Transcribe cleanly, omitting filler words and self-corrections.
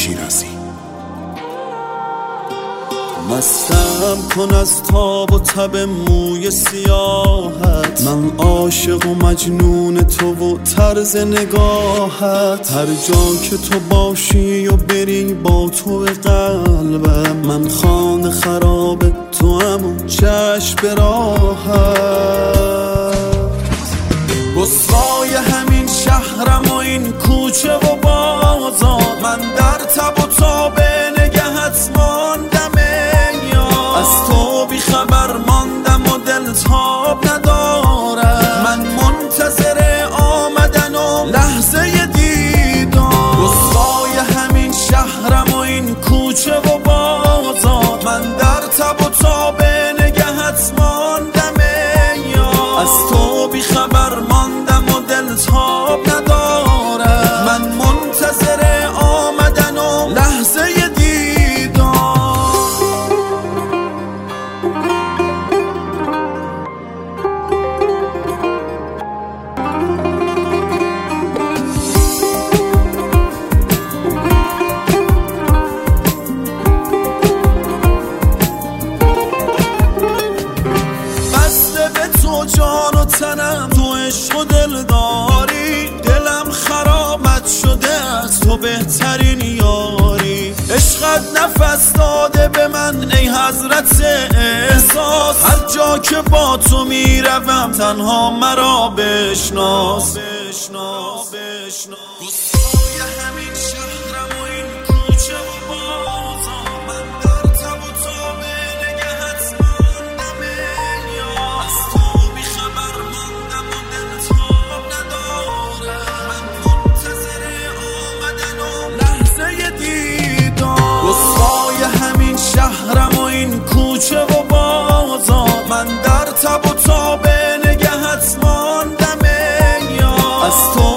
شیرازی. مستم کن از تاب و تب موی سیاحت، من عاشق و مجنون تو و طرز نگاهت. هر جا که تو باشی و بری با تو قلبم، من خانه خراب تو هم و چشم به راحت. رسوای همین شهرم و این کوچه و بازار، من در تب و تاب نگهت ماندم از تو بی خبر ماندم و دل تاب ندارم. من منتظر آمدن و لحظه دیدار. رسوای همین شهرم و این کوچه و بازار، من در تب و تاب نگهت ماندم از تو بی خبر ماندم و دل تاب ندارم. من منتظر آمدن و لحظه تو جان و تنم، تو عشق و دلداری، دلم خرابت شده از تو بهترین یاری. عشقت نفس داده به من ای حضرت احساس، هر جا که با تو میروم تنها مرا بشناس. رسوای همین شهرم و این کوچه و بازار، من در تب و تاب نگهت ماندم از تو بی خبر ماندم و دل تاب ندارم. من منتظر آمدن و لحظه دیدار. رسوای همین شهرم و این کوچه و بازار، من در تب و تاب نگهت ماندم از تو